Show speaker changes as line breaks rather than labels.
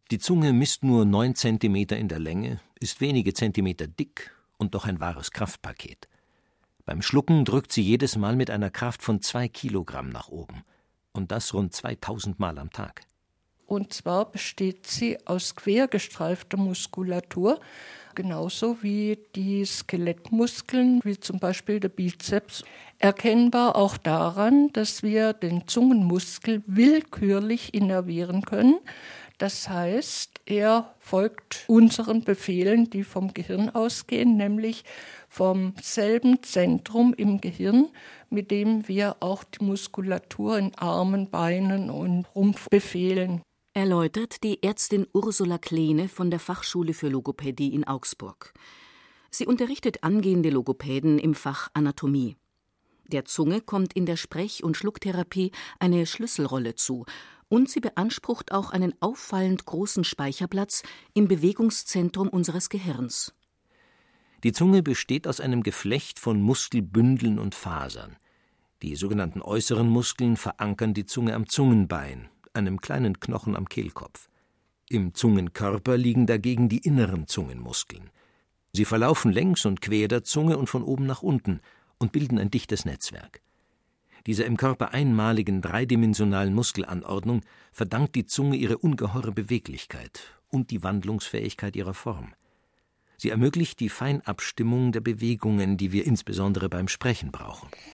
Die Zunge misst nur 9 Zentimeter in der Länge, ist wenige Zentimeter dick und doch ein wahres Kraftpaket. Beim Schlucken drückt sie jedes Mal mit einer Kraft von 2 Kilogramm nach oben. Und das rund 2000 Mal am Tag.
Und zwar besteht sie aus quergestreifter Muskulatur, genauso wie die Skelettmuskeln, wie zum Beispiel der Bizeps. Erkennbar auch daran, dass wir den Zungenmuskel willkürlich innervieren können. Das heißt, er folgt unseren Befehlen, die vom Gehirn ausgehen, nämlich vom selben Zentrum im Gehirn, mit dem wir auch die Muskulatur in Armen, Beinen und Rumpf befehlen.
Erläutert die Ärztin Ursula Kleene von der Fachschule für Logopädie in Augsburg. Sie unterrichtet angehende Logopäden im Fach Anatomie. Der Zunge kommt in der Sprech- und Schlucktherapie eine Schlüsselrolle zu und sie beansprucht auch einen auffallend großen Speicherplatz im Bewegungszentrum unseres Gehirns.
Die Zunge besteht aus einem Geflecht von Muskelbündeln und Fasern. Die sogenannten äußeren Muskeln verankern die Zunge am Zungenbein, einem kleinen Knochen am Kehlkopf. Im Zungenkörper liegen dagegen die inneren Zungenmuskeln. Sie verlaufen längs und quer der Zunge und von oben nach unten und bilden ein dichtes Netzwerk. Dieser im Körper einmaligen dreidimensionalen Muskelanordnung verdankt die Zunge ihre ungeheure Beweglichkeit und die Wandlungsfähigkeit ihrer Form. Sie ermöglicht die Feinabstimmung der Bewegungen, die wir insbesondere beim Sprechen brauchen.